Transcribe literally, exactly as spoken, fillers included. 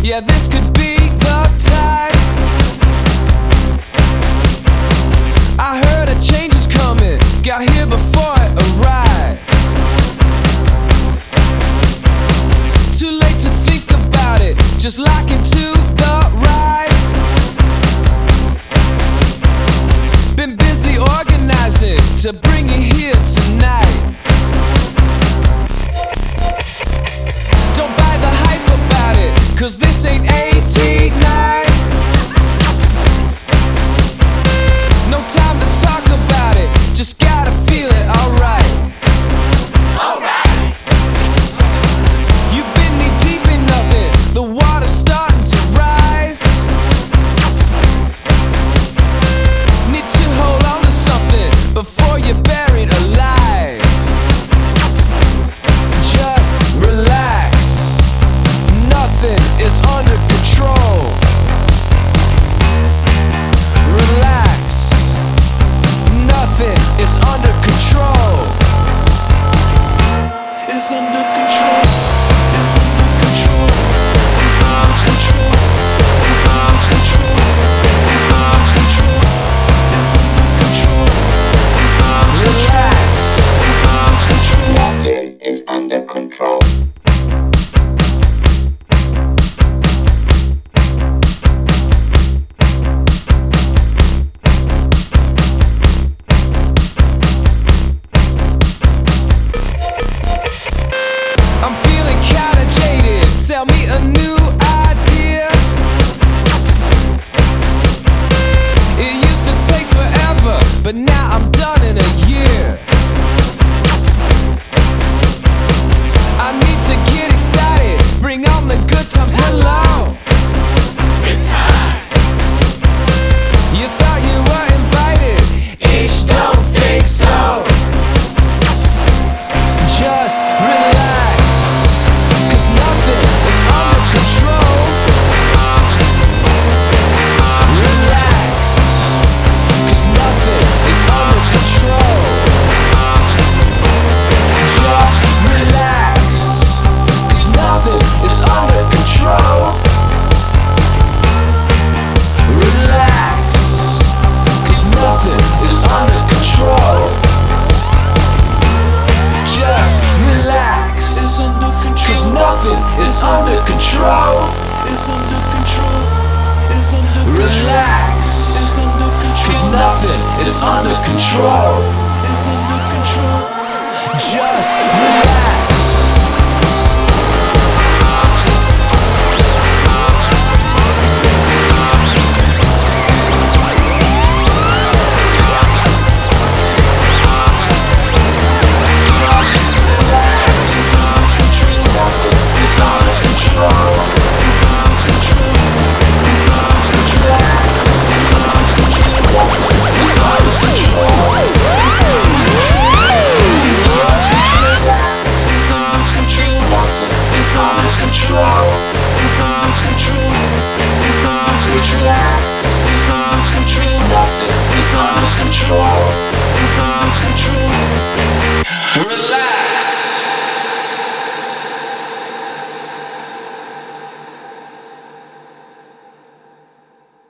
Yeah, this could be the time. I heard a change is coming, got here before it arrived. Too late to think about it, just lock into the ride. Been busy organizing to bring you here tonight. Don't buy the hype about it, cause this ain't eighty-nine. No time to talk about it, just gotta feel it, alright. Alright. You've been knee deep in nothing, the water's starting to rise. Need to hold on to something before you're buried alive. Just relax, nothing is under control. Relax, nothing is under control. It's under control. It's under control. It's under control. It's under control. It's under control. It's under control. It's under relax. It's under control. Nothing is under control. I'm feeling kinda jaded. Tell me a new idea. It used to take forever, but now I'm done in a year. I need to get excited. Bring on the good times. Hello. Good times. You thought you were invited. Ich don't think so. Just relax, cause nothing is under control. Relax, cause nothing is under control. Just relax, cause nothing is under control. Relax, cause nothing is under control. Just relax, cause nothing is under control. It's under control. It's under control. Relax, cause nothing is under control. It's under control. Just relax. Relax, it's under control. Nothing is under control.